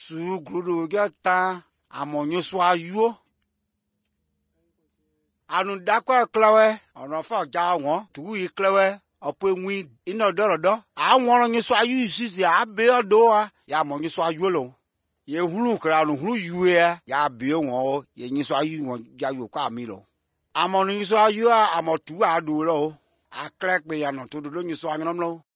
su grudo geta amonyuswa yo. Anu dakwa klawe ono fa ja won tu yi klawe opo enwi ino dorodo awon nyuswa yu sisi abe odo a ya amonyuswa yo lo ye hulu kra no hulu yu ya be won ye nyuswa yu won ja yo kwa mi lo amonyuswa yu a amotu ado lo akrek be ya no to do nyuswa nyon lo